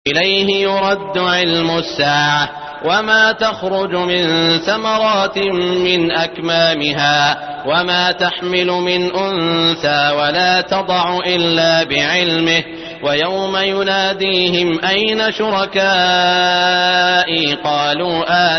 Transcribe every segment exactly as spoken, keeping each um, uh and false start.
إليه يرد علم الساعة وما تخرج من ثمرات من أكمامها وما تحمل من أنثى ولا تضع إلا بعلمه ويوم يناديهم أين شركائي قالوا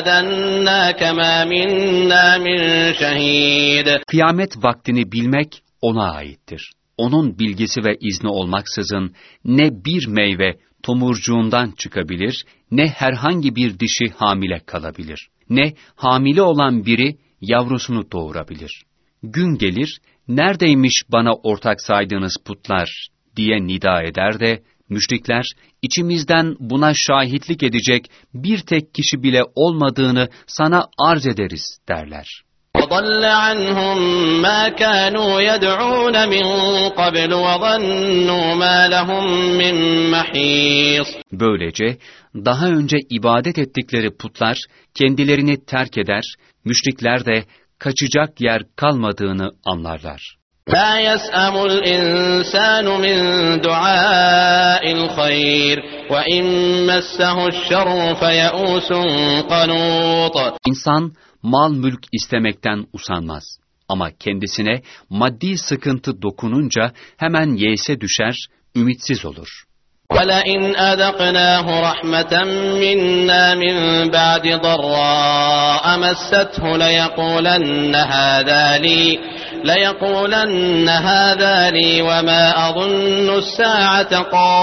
آذناك ما منا من شهيد. Kıyamet vaktini bilmek ona aittir. Onun bilgisi ve izni olmaksızın ne bir meyve tomurcuğundan çıkabilir, ne herhangi bir dişi hamile kalabilir, ne hamile olan biri yavrusunu doğurabilir. Gün gelir, neredeymiş bana ortak saydığınız putlar diye nida eder de, müşrikler, içimizden buna şahitlik edecek bir tek kişi bile olmadığını sana arz ederiz derler. وَضَلَّ عَنْهُمْ مَا كَانُوا يَدْعُونَ مِنْ قَبْلُ وَظَنُّوا مَا لَهُمْ مِنْ مَحِيصٍ. Böylece daha önce ibadet ettikleri putlar kendilerini terk eder, müşrikler de kaçacak yer kalmadığını anlarlar. لَا يَسْأَمُ الْإِنْسَانُ مِنْ دُعَاءِ الْخَيْرِ وَإِنْ مَسَّهُ الشَّرُّ فَيَئُوسٌ قَنُوطٌ. İnsan mal mülk istemekten usanmaz. Ama kendisine maddi sıkıntı dokununca hemen yeyse düşer, ümitsiz olur. وَلَئِنْ أَذَقْنَاهُ رَحْمَةً مِنَّا مِنْ بَعْدِ ضَرَّاءَ مَسَّتْهُ لَيَقُولَنَّ هَذَا لِي لَيَقُولَنَّ هَذَا لِي وَمَا أَظُنُّ السَّاعَةَ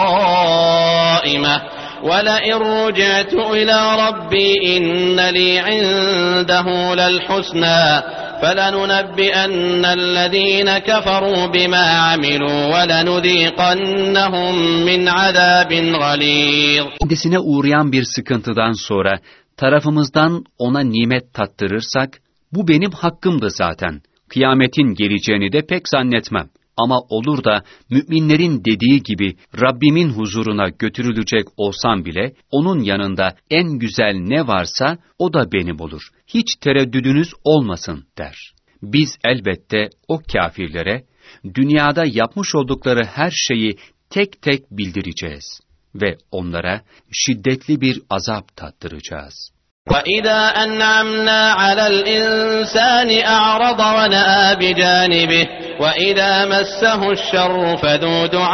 قَائِمَةً وَلَئِنْ رُجِعْتُ إِلَى رَبِّي إِنَّ لِي عِندَهُ لَلْحُسْنَى فَلَنُنَبِّئَنَّ الَّذِينَ كَفَرُوا بِمَا عَمِلُوا وَلَنُذِيقَنَّهُمْ مِنْ عَذَابٍ غَلِيظٍ. Kendisine uğrayan bir sıkıntıdan sonra tarafımızdan ona nimet tattırırsak, bu benim hakkımdı zaten. Kıyametin geleceğini de pek zannetmem. Ama olur da müminlerin dediği gibi Rabbimin huzuruna götürülecek olsam bile, onun yanında en güzel ne varsa o da benim olur. Hiç tereddüdünüz olmasın der. Biz elbette o kâfirlere dünyada yapmış oldukları her şeyi tek tek bildireceğiz ve onlara şiddetli bir azap tattıracağız. وَإِذَا أَنْعَمْنَا عَلَى الْإِنْسَانِ أَعْرَضَ وَنَأَى بِجَانِبِهِ وَإِذَا مَسَّهُ الشَّرُّ فَذُو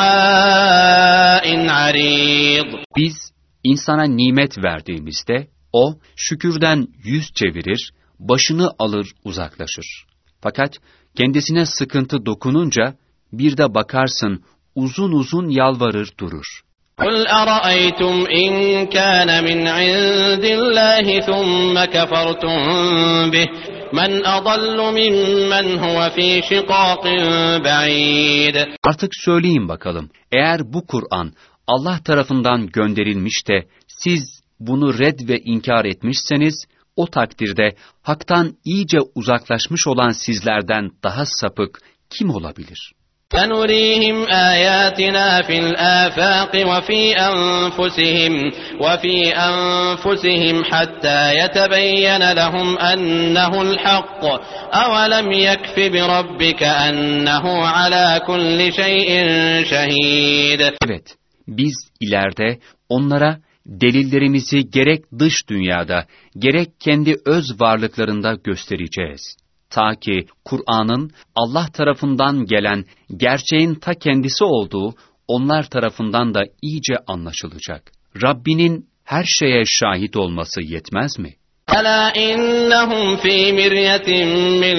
دُعَاءٍ عَرِيضٍ. Biz insana nimet verdiğimizde o şükürden yüz çevirir, başını alır uzaklaşır. Fakat kendisine sıkıntı dokununca bir de bakarsın uzun uzun yalvarır durur. قُلْ أَرَأَيْتُمْ إِنْ كَانَ مِنْ عِنْدِ اللَّهِ ثُمَّ كَفَرْتُمْ بِهِ مَنْ أَضَلُّ مِمَّنْ هُوَ فِي شِقَاقٍ بَعِيدٍ. Artık söyleyin bakalım, eğer bu Kur'an Allah tarafından gönderilmiş de siz bunu red ve inkar etmişseniz, o takdirde haktan iyice uzaklaşmış olan sizlerden daha sapık kim olabilir? سَنُرِيهِمْ آيَاتِنَا فِي الْآفَاقِ وَفِي أَنفُسِهِمْ وَفِي أَنفُسِهِمْ حَتَّى يَتَبَيَّنَ لَهُمْ أَنَّهُ الْحَقُّ أَوَلَمْ يَكْفِ بِرَبِّكَ أَنَّهُ عَلَى كُلِّ شَيْءٍ شَهِيدٌ. Evet, biz ileride onlara delillerimizi gerek dış dünyada, gerek kendi öz varlıklarında göstereceğiz. Ta ki Kur'an'ın Allah tarafından gelen gerçeğin ta kendisi olduğu onlar tarafından da iyice anlaşılacak. Rabbinin her şeye şahit olması yetmez mi? أَلَا إِنَّهُمْ فِي مِرْيَةٍ مِّن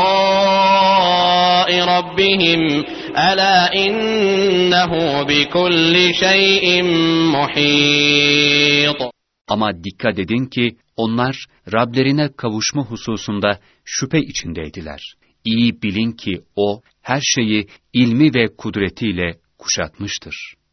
لِقَاءِ رَبِّهِمْ أَلَا إِنَّهُ بِكُلِّ شَيْءٍ مُحِيطٌ. Ama dikkat edin ki onlar Rablerine kavuşma hususunda şüphe içindeydiler. İyi bilin ki o her şeyi ilmi ve kudretiyle kuşatmıştır.